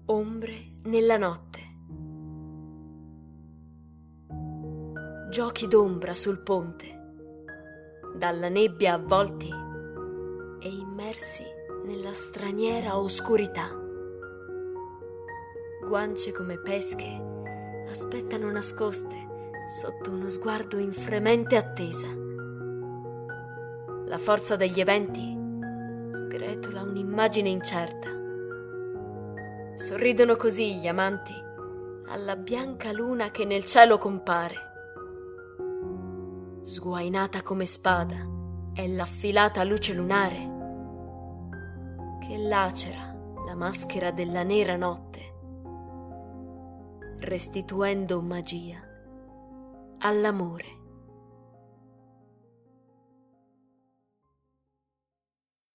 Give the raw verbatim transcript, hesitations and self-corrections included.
Ombre nella notte. Giochi d'ombra sul ponte, dalla nebbia avvolti e immersi nella straniera oscurità. Guance come pesche aspettano nascoste sotto uno sguardo in fremente attesa. La forza degli eventi sgretola un'immagine incerta. Sorridono così gli amanti alla bianca luna che nel cielo compare. Sguainata come spada è l'affilata luce lunare che lacera la maschera della nera notte, restituendo magia all'amore.